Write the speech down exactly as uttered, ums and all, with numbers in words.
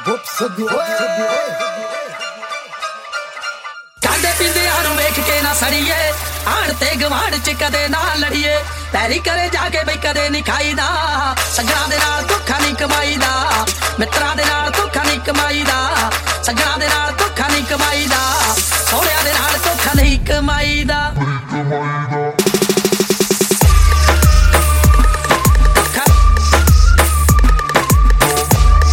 खांदे पींदे आरू वेख के ना सड़िए आड़ ते गवाड़ च कदे ना लड़िए पैरी करे जाके बई कदे नहीं खाईदा सजना दे नाल धोखा नहीं कमाईदा मित्रां दे नाल धोखा नहीं कमाईदा सजना दे नाल धोखा नहीं कमाईदा सोहणियां दे नाल धोखा नहीं कमाई